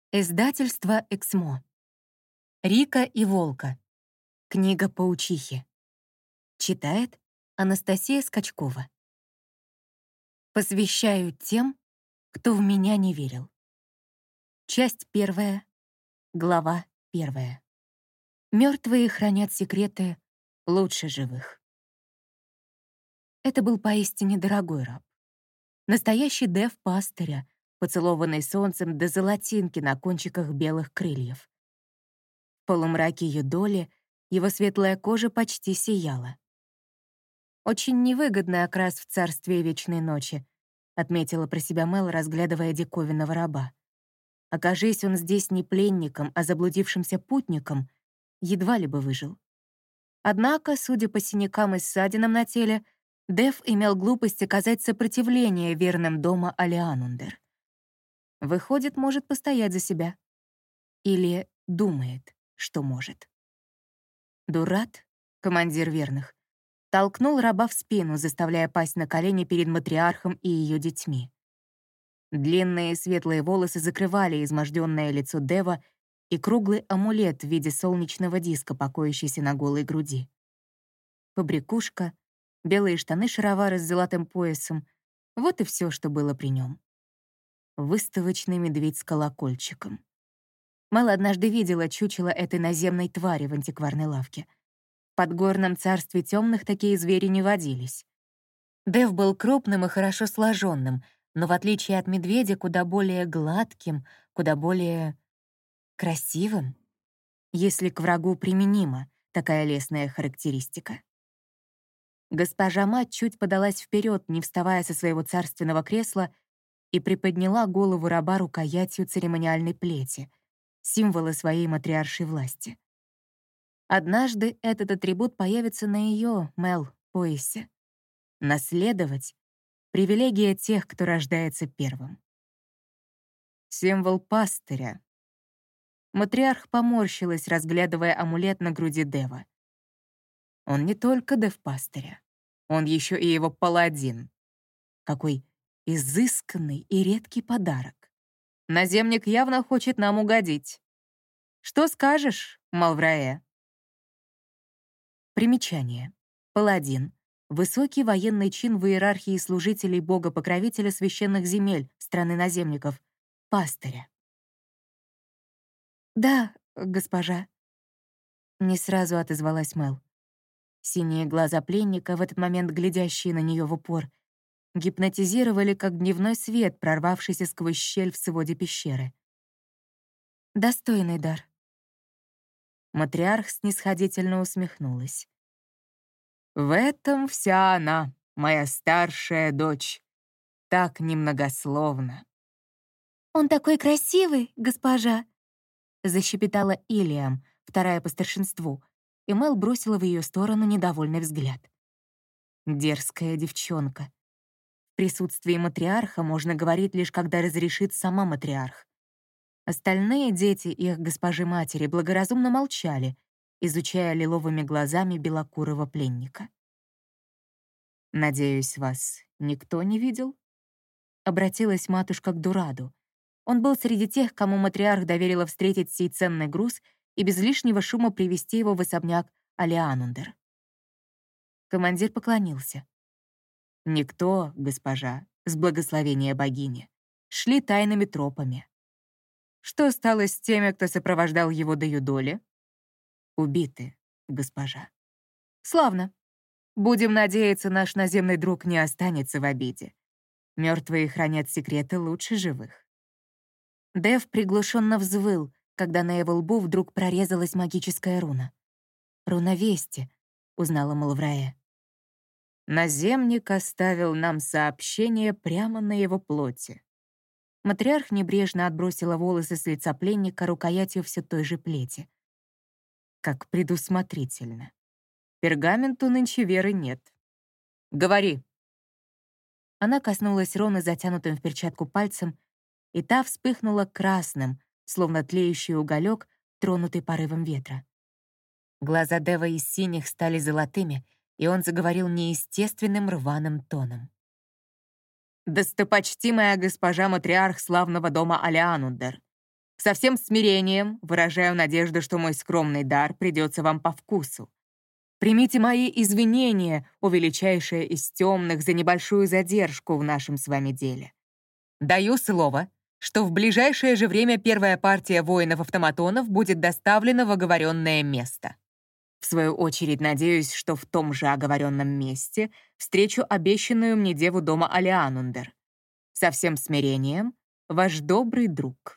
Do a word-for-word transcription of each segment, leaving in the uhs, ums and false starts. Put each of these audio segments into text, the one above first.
Издательство «Эксмо». Рика и Волка. Книга паучихи. Читает Анастасия Скачкова. Посвящаю тем, кто в меня не верил. Часть первая, глава первая. Мертвые хранят секреты лучше живых. Это был поистине дорогой раб. Настоящий дев пастыря, поцелованный солнцем до золотинки на кончиках белых крыльев. В полумраке ее доли его светлая кожа почти сияла. «Очень невыгодный окрас в царстве вечной ночи», отметила про себя Мел, разглядывая диковинного раба. Окажись он здесь не пленником, а заблудившимся путником, едва ли бы выжил. Однако, судя по синякам и ссадинам на теле, Дев имел глупость оказать сопротивление верным дома Алианундер. Выходит, может постоять за себя. Или думает, что может. Дурат, командир верных, толкнул раба в спину, заставляя пасть на колени перед матриархом и ее детьми. Длинные светлые волосы закрывали изможденное лицо Дева и круглый амулет в виде солнечного диска, покоящийся на голой груди. Побрякушка, белые штаны-шаровары с золотым поясом — вот и все, что было при нем. Выставочный медведь с колокольчиком. Мэл однажды видела чучело этой наземной твари в антикварной лавке. В подгорном царстве темных такие звери не водились. Дев был крупным и хорошо сложенным, но в отличие от медведя куда более гладким, куда более красивым, если к врагу применима такая лестная характеристика. Госпожа мать чуть подалась вперед, не вставая со своего царственного кресла, и приподняла голову раба рукоятью церемониальной плети, символа своей матриаршей власти. Однажды этот атрибут появится на ее, Мел, поясе. Наследовать — привилегия тех, кто рождается первым. Символ пастыря. Матриарх поморщилась, разглядывая амулет на груди Дева. Он не только дев пастыря, он еще и его паладин. Какой изысканный и редкий подарок. Наземник явно хочет нам угодить. Что скажешь, Малврае? Примечание. Паладин. Высокий военный чин в иерархии служителей бога-покровителя священных земель страны наземников. Пастыря. «Да, госпожа», — не сразу отозвалась Мел. Синие глаза пленника, в этот момент глядящие на нее в упор, гипнотизировали, как дневной свет, прорвавшийся сквозь щель в своде пещеры. «Достойный дар». Матриарх снисходительно усмехнулась. «В этом вся она, моя старшая дочь, так немногословна». «Он такой красивый, госпожа!» — защепетала Илиам, вторая по старшинству, и Мел бросила в ее сторону недовольный взгляд. Дерзкая девчонка. В присутствии матриарха можно говорить лишь, когда разрешит сама матриарх. Остальные дети их госпожи-матери благоразумно молчали, изучая лиловыми глазами белокурого пленника. «Надеюсь, вас никто не видел?» Обратилась матушка к Дураду. Он был среди тех, кому матриарх доверила встретить сей ценный груз и без лишнего шума привести его в особняк Алианундер. Командир поклонился. «Никто, госпожа, с благословения богини, шли тайными тропами. Что стало с теми, кто сопровождал его до Юдоли? Убиты, госпожа. Славно. Будем надеяться, наш наземный друг не останется в обиде. Мертвые хранят секреты лучше живых». Дев приглушенно взвыл, когда на его лбу вдруг прорезалась магическая руна. «Руна вести», — узнала Малврае. Наземник оставил нам сообщение прямо на его плоти. Матриарх небрежно отбросила волосы с лица пленника рукоятью все той же плети. Как предусмотрительно. Пергаменту нынче веры нет. «Говори». Она коснулась Роны затянутым в перчатку пальцем, и та вспыхнула красным, словно тлеющий уголек, тронутый порывом ветра. Глаза Дева из синих стали золотыми, и он заговорил неестественным рваным тоном. «Достопочтимая госпожа матриарх славного дома Алианундер, Со всем смирением выражаю надежду, что мой скромный дар придется вам по вкусу. Примите мои извинения, о величайшее из темных, за небольшую задержку в нашем с вами деле. Даю слово, что в ближайшее же время первая партия воинов-автоматонов будет доставлена в оговоренное место. В свою очередь, надеюсь, что в том же оговоренном месте встречу обещанную мне деву дома Алианундер. Со всем смирением, ваш добрый друг.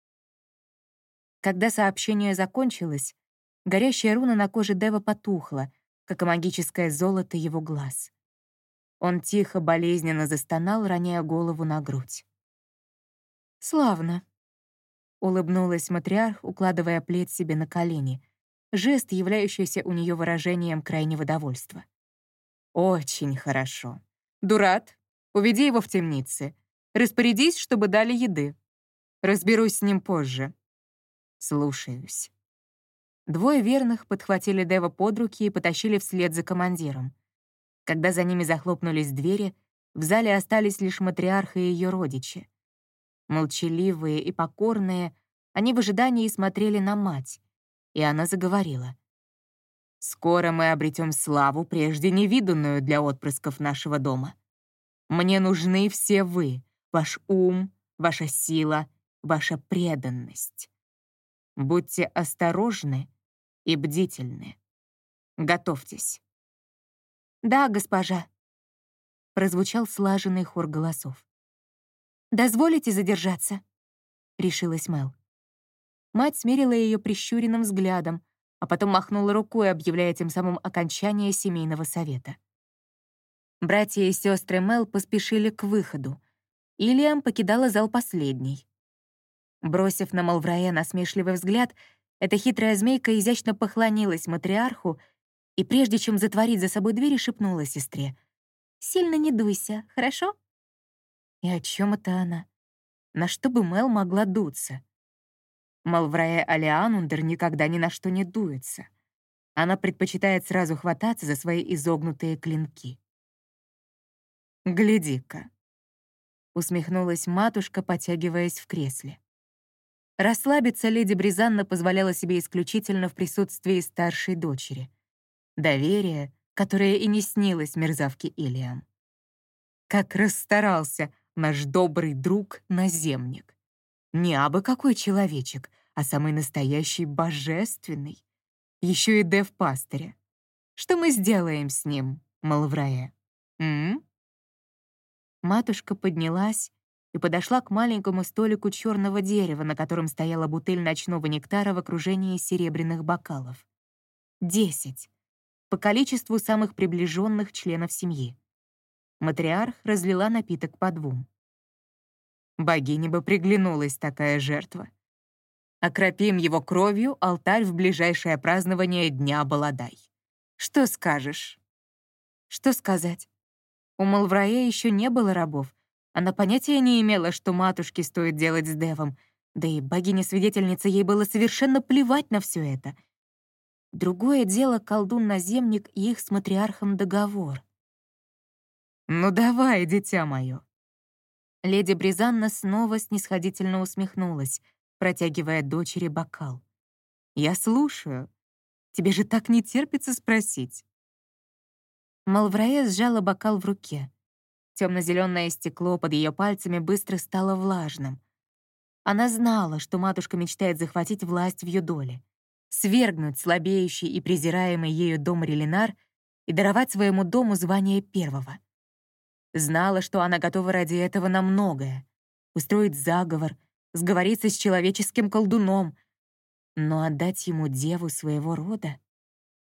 Когда сообщение закончилось, горящая руна на коже Дева потухла, как и магическое золото его глаз. Он тихо, болезненно застонал, роняя голову на грудь. «Славно», — улыбнулась матриарх, укладывая плед себе на колени, жест, являющийся у нее выражением крайнего довольства. «Очень хорошо. Дурат, уведи его в темницы. Распорядись, чтобы дали еды. Разберусь с ним позже. Слушаюсь». Двое верных подхватили Дева под руки и потащили вслед за командиром. Когда за ними захлопнулись двери, в зале остались лишь матриарх и ее родичи. Молчаливые и покорные, они в ожидании смотрели на мать, и она заговорила. «Скоро мы обретем славу, прежде невиданную для отпрысков нашего дома. Мне нужны все вы, ваш ум, ваша сила, ваша преданность. Будьте осторожны и бдительны. Готовьтесь». «Да, госпожа», — прозвучал слаженный хор голосов. «Дозволите задержаться?» — решилась Мел. Мать смерила ее прищуренным взглядом, а потом махнула рукой, объявляя тем самым окончание семейного совета. Братья и сестры Мел поспешили к выходу. Ильям покидала зал последней. Бросив на Малврая насмешливый взгляд, эта хитрая змейка изящно поклонилась матриарху и, прежде чем затворить за собой двери, шепнула сестре: «Сильно не дуйся, хорошо?» И о чем это она? На что бы Мел могла дуться? Малврая Алианундер никогда ни на что не дуется. Она предпочитает сразу хвататься за свои изогнутые клинки. «Гляди-ка», — усмехнулась матушка, потягиваясь в кресле. Расслабиться леди Бризанна позволяла себе исключительно в присутствии старшей дочери. Доверие, которое и не снилось мерзавке Ильям. Как расстарался наш добрый друг-наземник. Не абы какой человечек, а самый настоящий божественный. Еще и дев пастыря. Что мы сделаем с ним, Малврая? М? Матушка поднялась и подошла к маленькому столику черного дерева, на котором стояла бутыль ночного нектара в окружении серебряных бокалов. Десять. По количеству самых приближенных членов семьи. Матриарх разлила напиток по двум. Богине бы приглянулась такая жертва. Окропим его кровью алтарь в ближайшее празднование Дня Баладай. Что скажешь? Что сказать? У Малврая еще не было рабов. Она понятия не имела, что матушке стоит делать с Девом, да и богиня-свидетельница, ей было совершенно плевать на все это. Другое дело — колдун-наземник и их с матриархом договор. «Ну давай, дитя мое!» Леди Бризанна снова снисходительно усмехнулась, протягивая дочери бокал. «Я слушаю. Тебе же так не терпится спросить». Малврая сжала бокал в руке. Темно-зеленое стекло под ее пальцами быстро стало влажным. Она знала, что матушка мечтает захватить власть в ее доле, свергнуть слабеющий и презираемый ею дом Релинар и даровать своему дому звание первого. Знала, что она готова ради этого на многое — устроить заговор, сговориться с человеческим колдуном, но отдать ему деву своего рода?